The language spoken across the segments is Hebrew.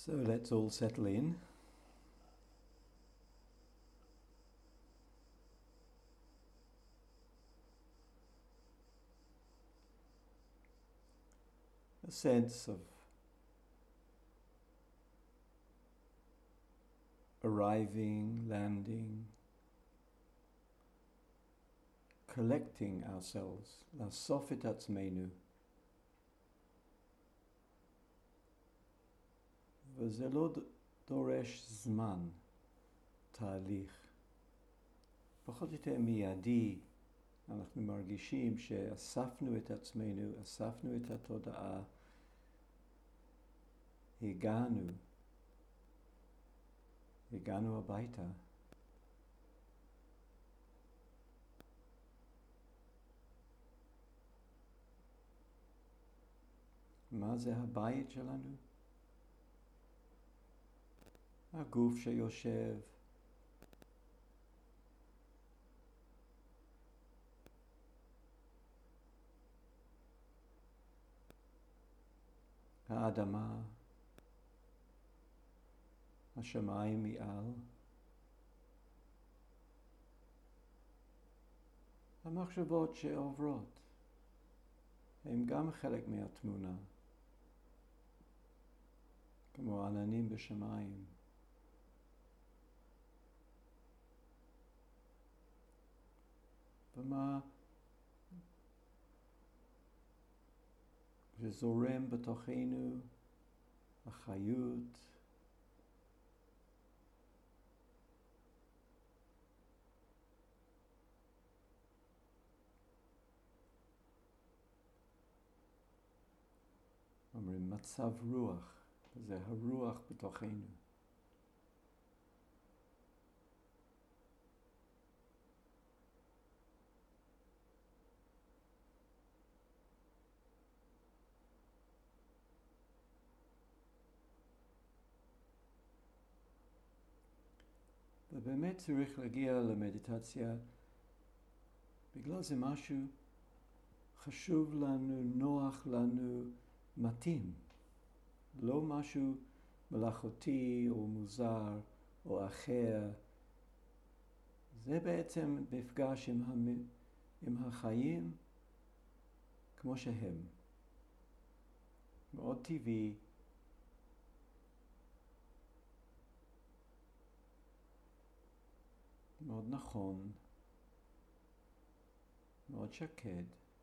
So let's all settle in. A sense of arriving, landing, collecting ourselves, לאסוף את עצמנו. וזה לא דורש זמן, תהליך. פחות או יותר מיידי, אנחנו מרגישים שאספנו את עצמנו, אספנו את התודעה, הגענו הביתה. מה זה הבית שלנו? הגוף שיושב, האדמה, השמיים מעל, המחשבות שעוברות, הם גם חלק מהתמונה, כמו עננים בשמיים. ומה שזורם בתוכנו, החיות, אומרים מצב רוח, זה הרוח בתוכנו. ובאמת צריך להגיע למדיטציה, בגלל זה משהו חשוב לנו, נוח לנו, מתאים. לא משהו מלאכותי או מוזר או אחר. זה בעצם מפגש עם החיים כמו שהם. מאוד טבעי. מאוד נכון. מאוד שקט.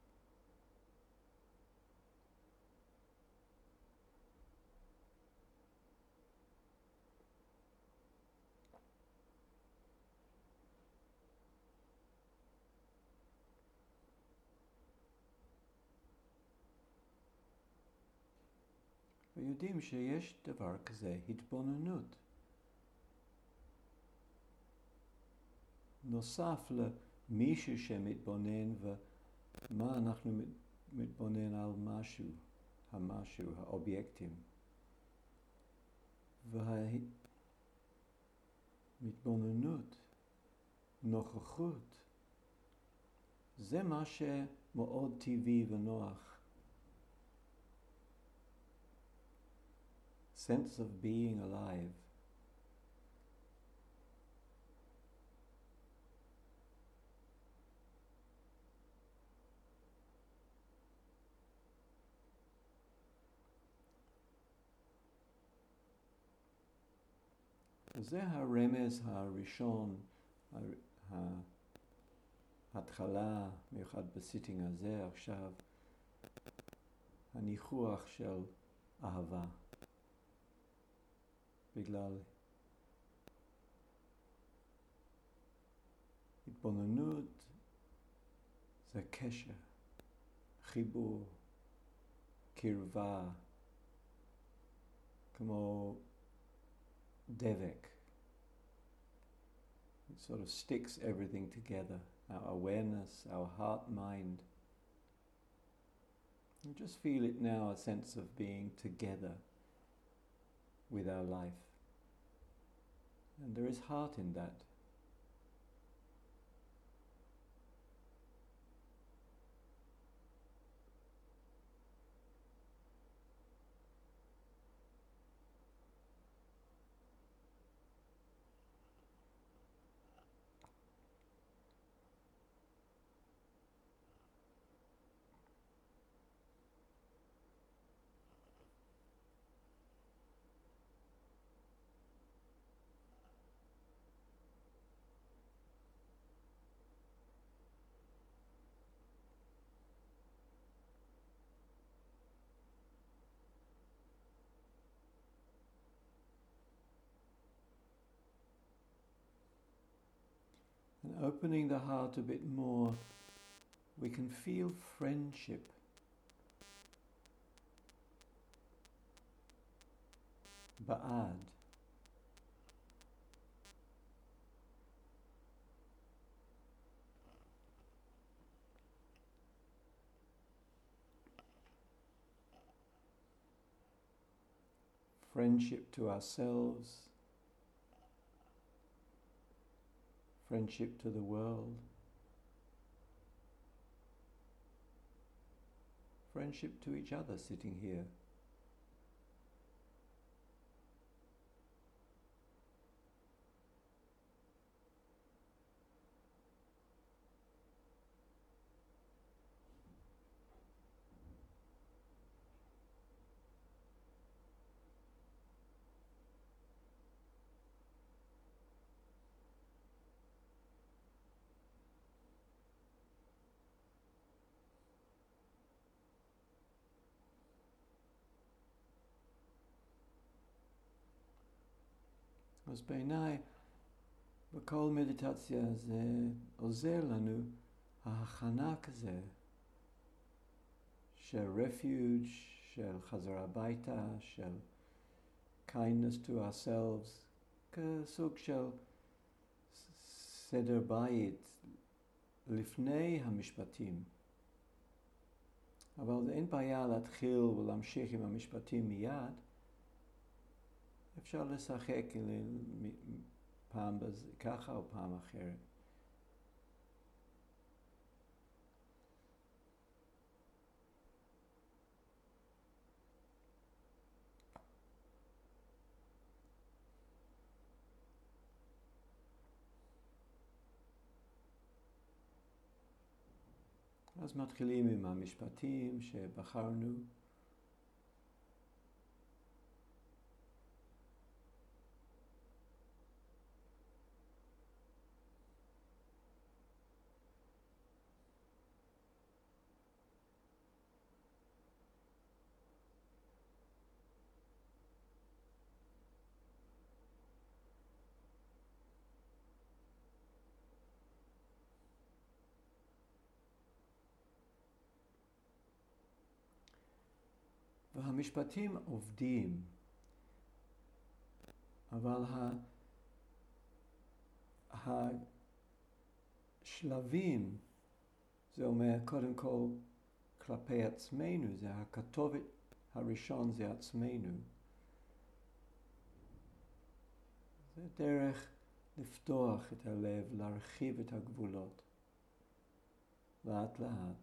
ויודעים שיש דבר כזה, התבוננות. נוסף למישהו שמתבונן ומה אנחנו מתבונן על משהו, המשהו, האובייקטים. וההתבוננות, נוכחות, זה מה שמאוד טבעי ונוח. Sense of being alive. וזה הרמז הראשון, ההתחלה, מיוחד בסיטינג הזה עכשיו, הניחוח של אהבה. בגלל התבוננות זה קשר, חיבור, קרבה, כמו דבק. It sort of sticks everything together, our awareness, our heart, mind. And just feel it now, a sense of being together with our life. And there is heart in that. opening the heart a bit more, we can feel friendship. Ba'ad. Friendship to ourselves, friendship to the world, friendship to each other sitting here. אז בעיניי, בכל מדיטציה זה עוזר לנו ההכנה כזה של refuge, של חזרה הביתה, של kindness to ourselves, כסוג של סדר בית לפני המשפטים. אבל אין בעיה להתחיל ולהמשיך עם המשפטים מיד. אפשר לשחק פעם ככה או פעם אחרת. אז מתחילים עם המשפטים שבחרנו. והמשפטים עובדים, אבל השלבים, זה אומר קודם כל כלפי עצמנו, זה הכתובת הראשון זה עצמנו. זה דרך לפתוח את הלב, להרחיב את הגבולות, לאט לאט.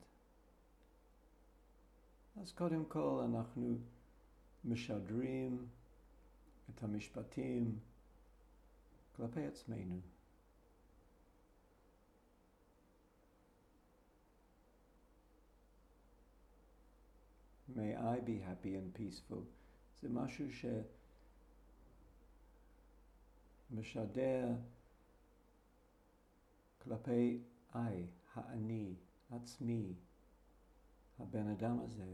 אז קודם כל אנחנו משדרים את המשפטים כלפי עצמנו. May I be happy and peaceful. זה משהו שמשדר כלפי האני, עצמי, הבן אדם הזה.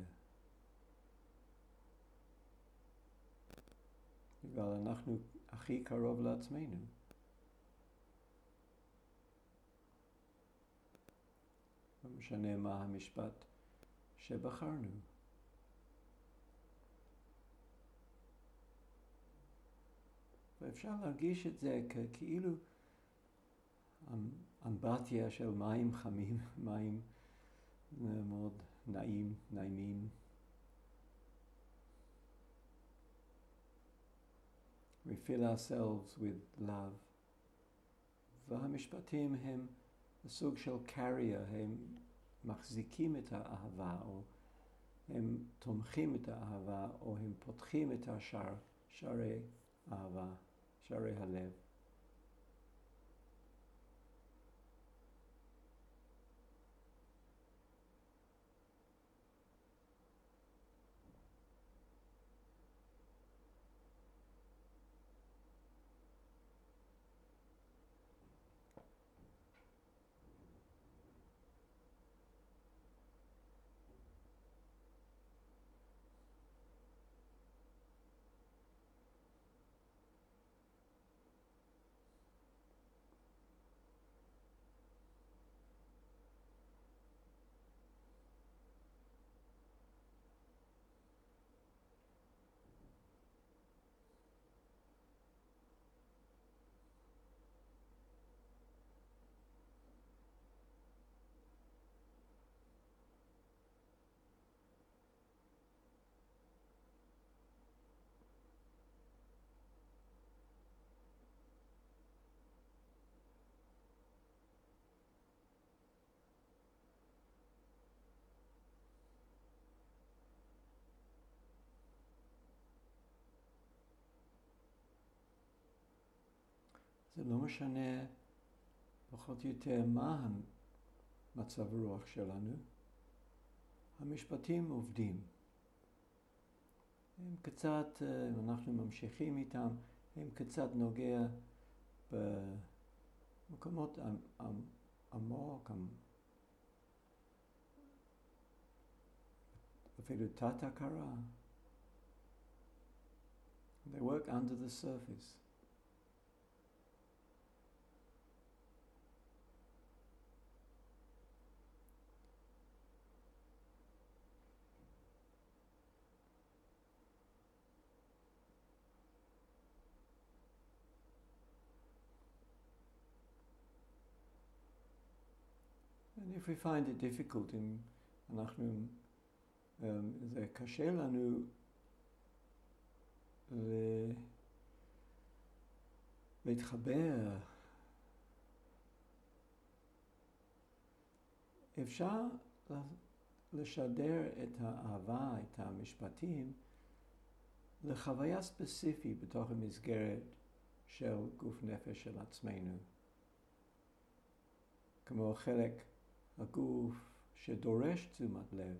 אבל אנחנו הכי קרוב לעצמנו. לא משנה מה המשפט שבחרנו. ואפשר להרגיש את זה כאילו אמבטיה של מים חמים, מים מאוד נעימים. We fill ourselves with love. והמשפטים הם סוג של carrier, הם מחזיקים את האהבה, או הם תומכים את האהבה, או הם פותחים את שערי אהבה, שערי הלב. זה לא משנה פחות או יותר מה מצב הרוח שלנו. המשפטים עובדים. הם קצת, אנחנו ממשיכים איתם, הם קצת נוגע במקומות עמוק, אפילו תת הכרה. They work under the surface. And if we find it difficult, זה קשה לנו להתחבר. אפשר לשדר את האהבה, את המשפטים, לחוויה ספציפית בתוך המסגרת של גוף נפש של עצמנו. כמו חלק הגוף שדורש תשומת לב,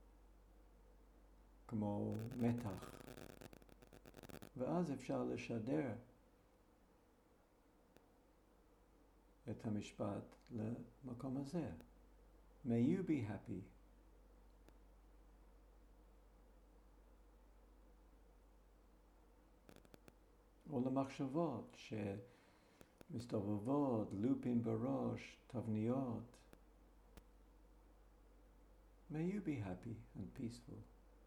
כמו מתח. ואז אפשר לשדר את המשפט למקום הזה. May you be happy. או למחשבות שמסתובבות, לופים בראש, תבניות. May you be happy and peaceful.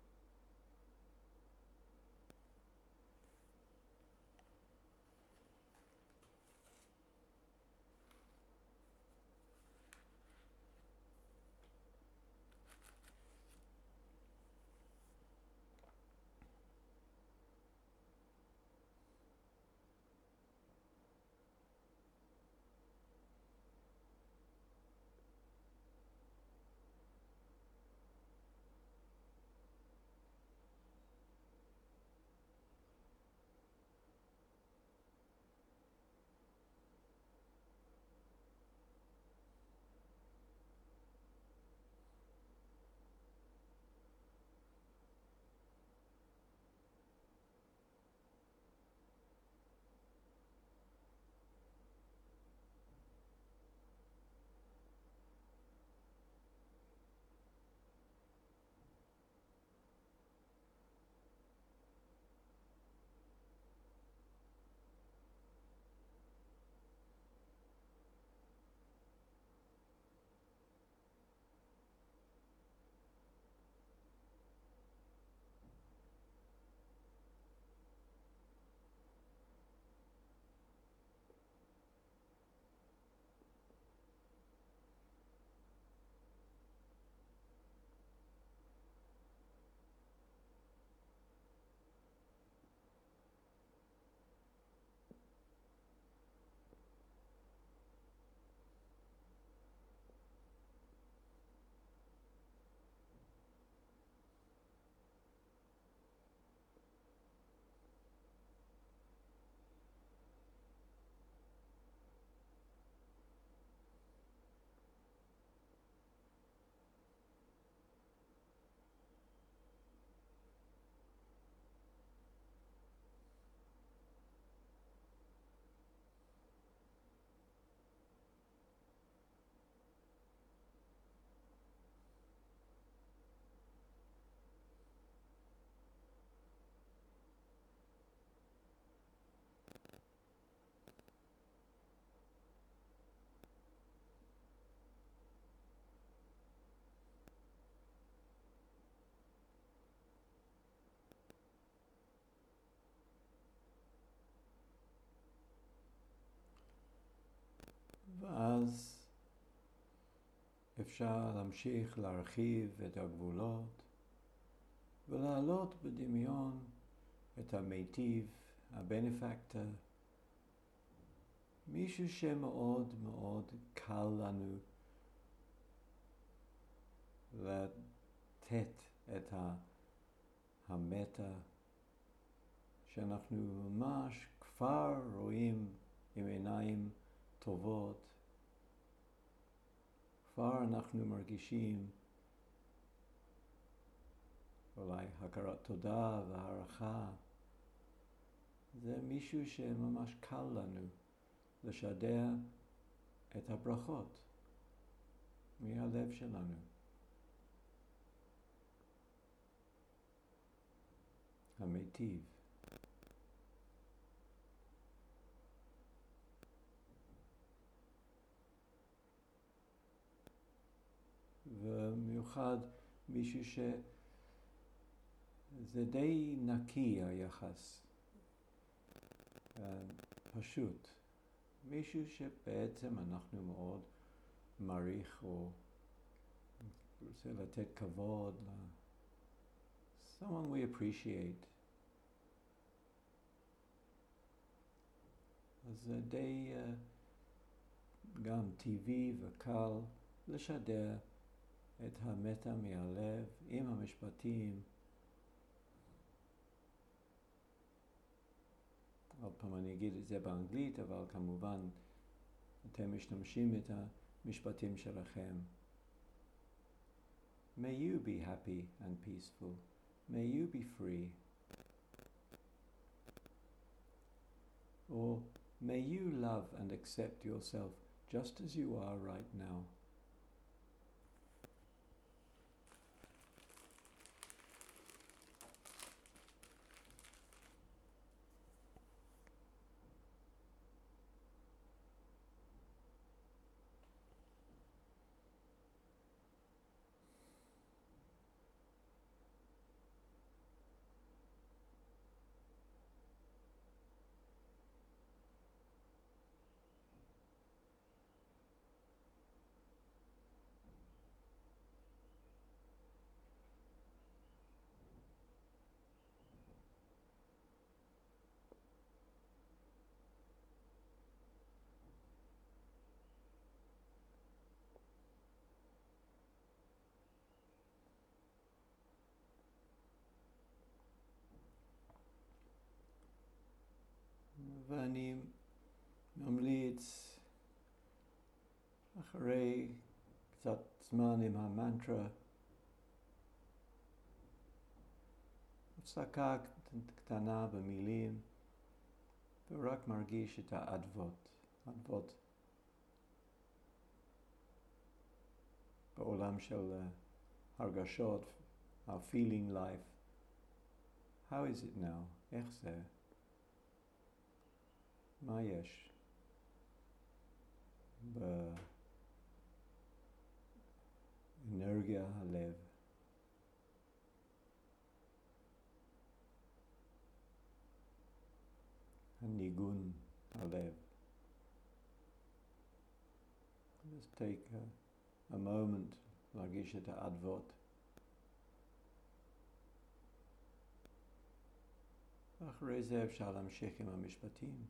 ואז אפשר להמשיך להרחיב את הגבולות ולהעלות בדמיון את המיטיב, הבנפקטור, מישהו שמאוד מאוד קל לנו לתת את המטה שאנחנו ממש כבר רואים עם עיניים טובות, כבר אנחנו מרגישים אולי הכרת תודה והערכה. זה מישהו שממש קל לנו לשדר את הברכות מהלב שלנו. המיטיב. ומיוחד מישהו שזה די נקי היחס, פשוט. מישהו שבעצם אנחנו מאוד מעריך או רוצה לתת כבוד, someone we appreciate. אז זה די גם טבעי וקל לשדר את המטה מהלב עם המשפטים. עוד פעם אני אגיד את זה באנגלית, אבל כמובן אתם משתמשים את המשפטים שלכם. May you be happy and peaceful. May you be free. Or may you love and accept yourself just as you are right now. ואני ממליץ אחרי קצת זמן עם המנטרה, הפסקה קטנה במילים, ורק מרגיש את האדוות, אדוות בעולם של הרגשות, our feeling life. How is it now? איך זה? מה יש באנרגיה הלב? הניגון הלב. Just take a moment להרגיש את האדוות. אחרי זה אפשר להמשיך עם המשפטים.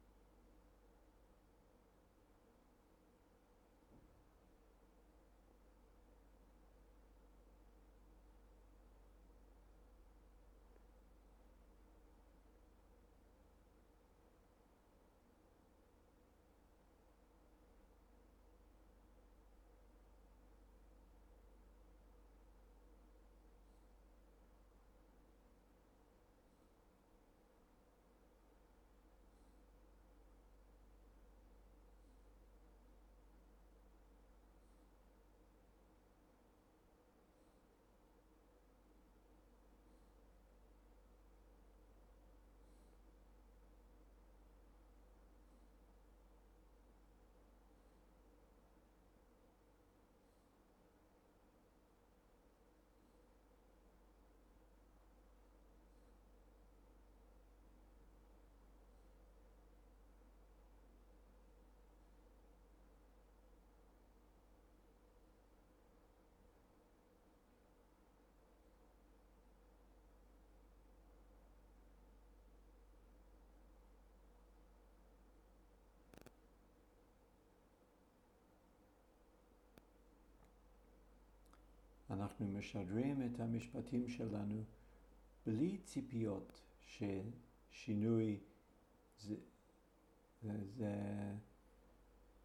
אנחנו משדרים את המשפטים שלנו בלי ציפיות ששינוי זה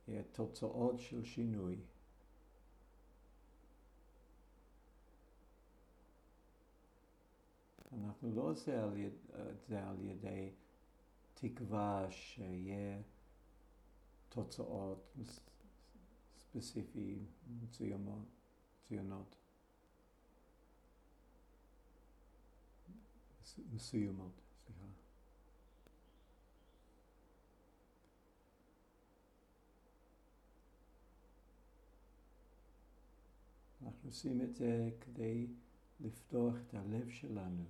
תוצאות של שינוי. אנחנו לא עושה את זה על ידי תקווה שיהיה תוצאות ספציפיות מסוימות. אנחנו עושים את זה כדי לפתוח את הלב שלנו.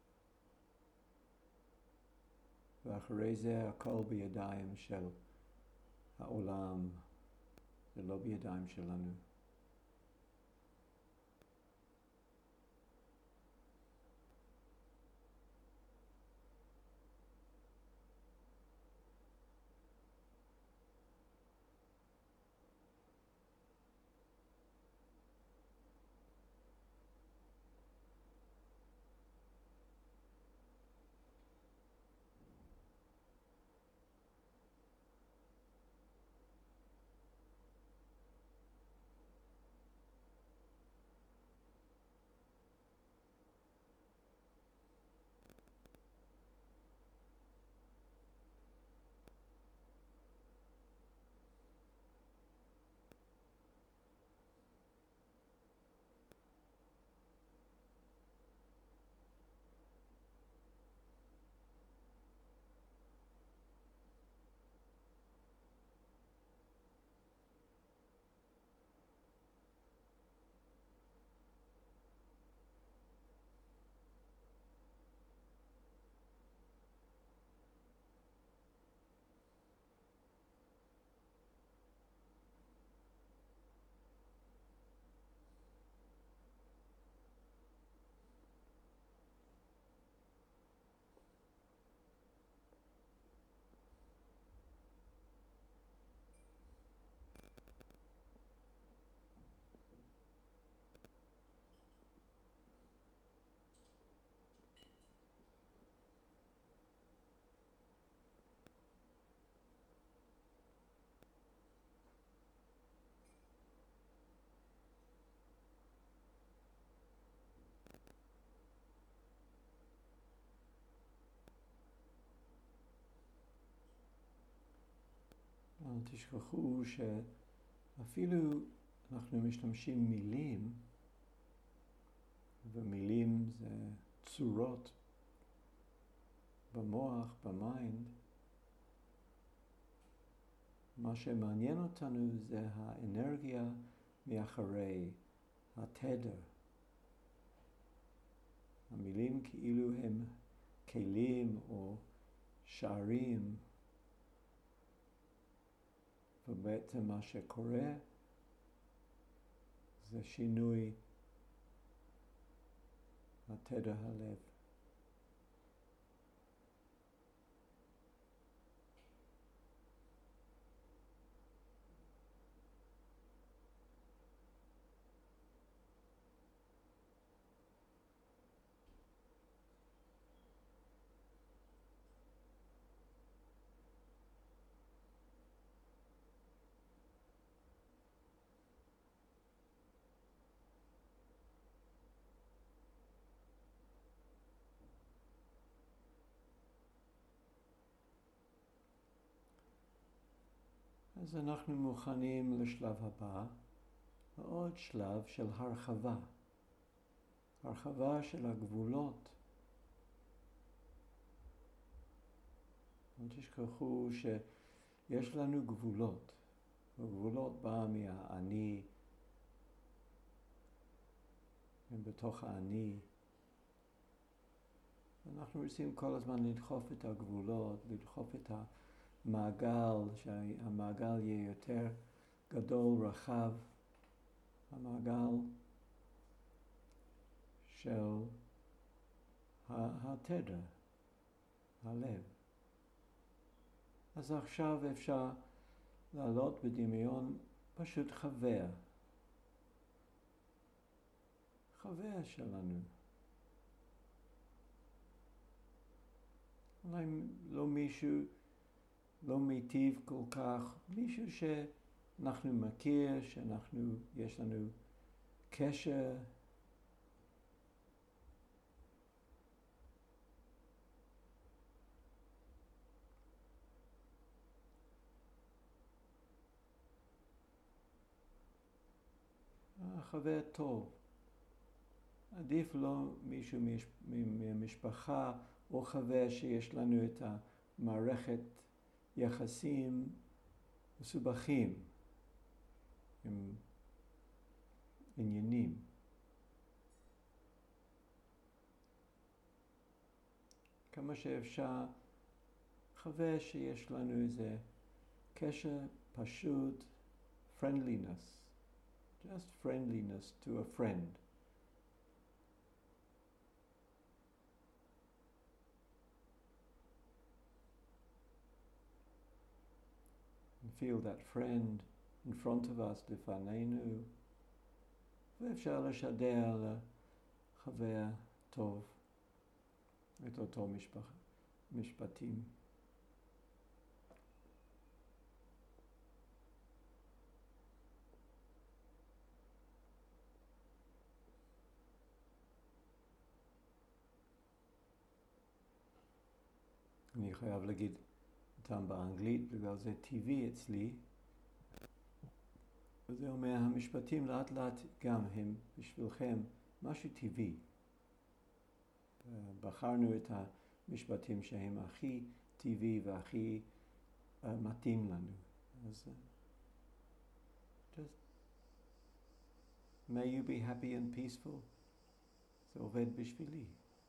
ואחרי זה הכל בידיים של העולם, זה לא בידיים שלנו. אל תשכחו שאפילו אנחנו משתמשים מילים, ומילים זה צורות במוח, במיינד. מה שמעניין אותנו זה האנרגיה מאחורי, התדר. המילים כאילו הם כלים או שערים, ובעצם מה שקורה זה שינוי התדר הלב. אז אנחנו מוכנים לשלב הבא, עוד שלב של הרחבה. הרחבה של הגבולות. אל תשכחו שיש לנו גבולות. הגבולות באה מהאני, הם בתוך האני. אנחנו רוצים כל הזמן לדחוף את הגבולות, לדחוף את המעגל, שהמעגל יהיה יותר גדול, רחב. המעגל של התדר, הלב. אז עכשיו אפשר לעלות בדמיון פשוט חבר. חבר שלנו. אולי לא מישהו, לא מיטיב כל כך, מישהו אנחנו מכיר, יש לנו קשר, חבר טוב. עדיף לא מישהו מהמשפחה או חבר שיש לנו את המערכת יחסים מסובכים עם עניינים. כמה שאפשר חבר שיש לנו איזה קשר פשוט, friendliness, just friendliness to a friend. And feel that friend in front of us לפנינו, ואפשר לשדר לחבר טוב את אותו משפטים. אני חייב להגיד אותם באנגלית, בגלל זה טבעי אצלי. וזה אומר, המשפטים לאט לאט גם הם בשבילכם משהו טבעי. בחרנו את המשפטים שהם הכי טבעי והכי מתאים לנו. אז just may you be happy and peaceful. זה עובד בשבילי.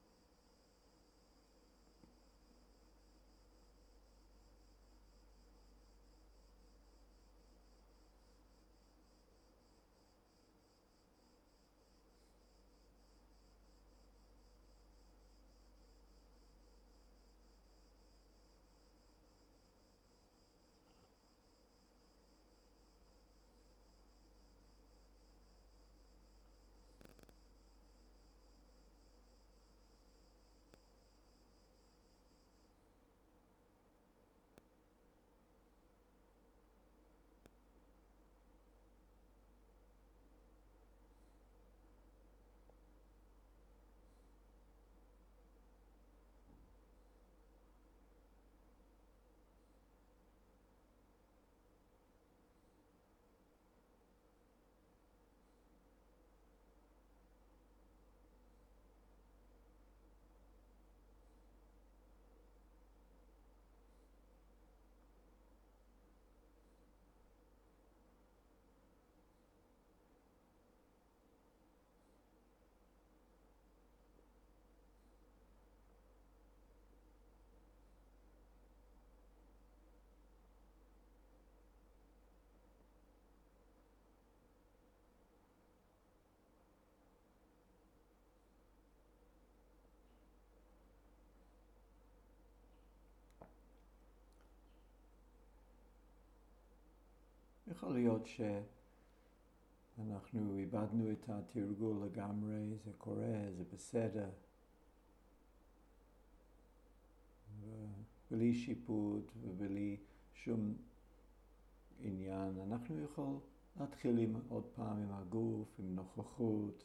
יכול להיות שאנחנו איבדנו את התרגול לגמרי, זה קורה, זה בסדר. ובלי שיפוט ובלי שום עניין, אנחנו יכול להתחיל עוד פעם עם הגוף, עם נוכחות,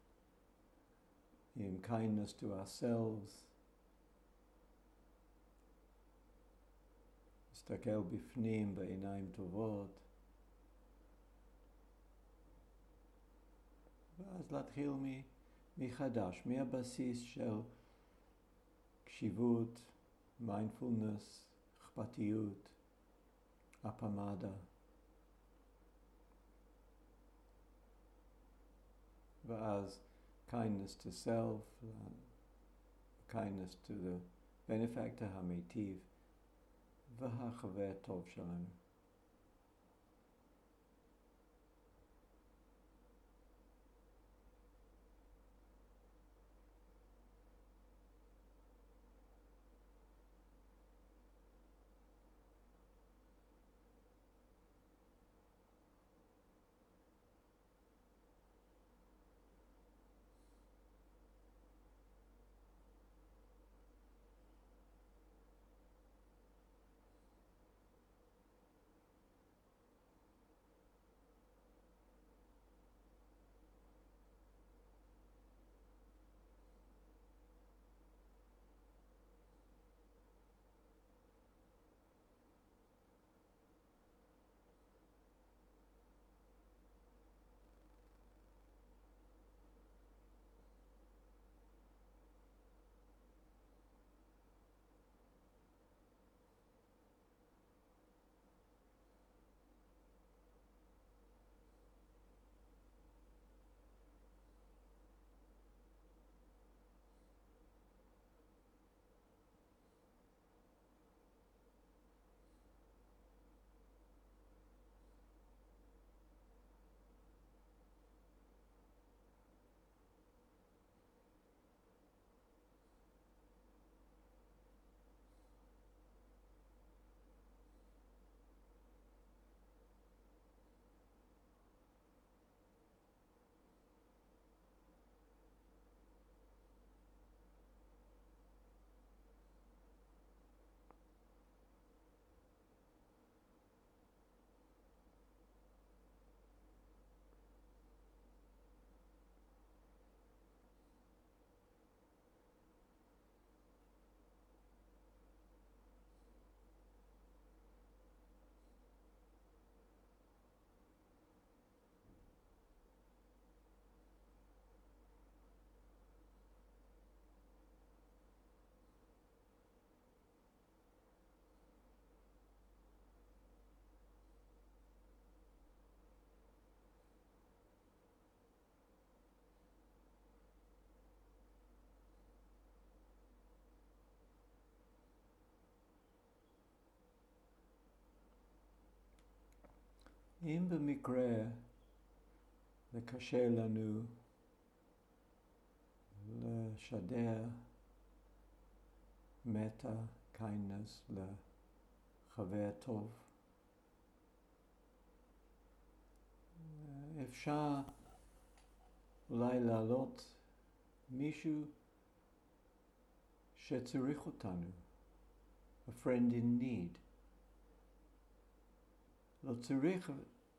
עם kindness to ourselves. להסתכל בפנים בעיניים טובות. ואז להתחיל מחדש, מהבסיס של קשיבות, מיינדפולנס, אכפתיות, אפמדה. ואז kindness to self, kindness to the benefactor המיטיב, והחבר הטוב שלנו. אם במקרה זה קשה לנו לשדר מטה, kindness, לחבר טוב, אפשר אולי להעלות מישהו שצריך אותנו, a friend in need. לא צריך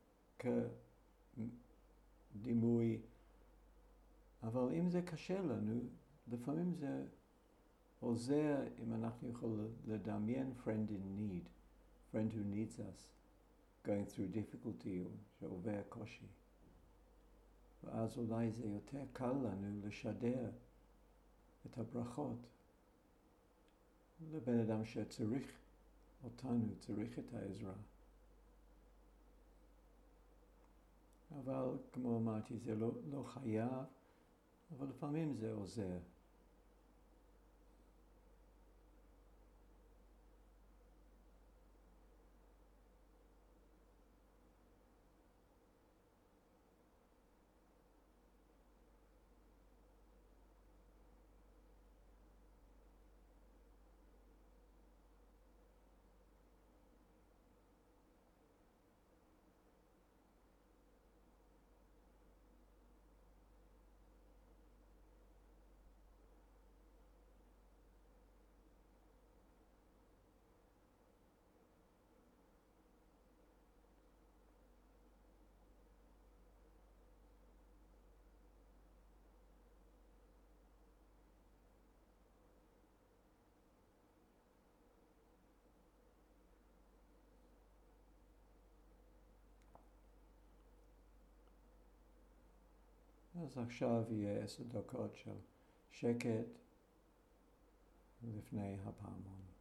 כדימוי, אבל אם זה קשה לנו, לפעמים זה עוזר אם אנחנו יכולים לדמיין friend in need, friend who needs us, going through difficulty, או שעובר קושי. ואז אולי זה יותר קל לנו לשדר את הברכות לבן אדם שצריך אותנו, צריך את העזרה. אבל כמו אמרתי, זה לא חייב, אבל לפעמים זה עוזר. אז עכשיו יהיה 10 דקות של שקט לפני הפעמון.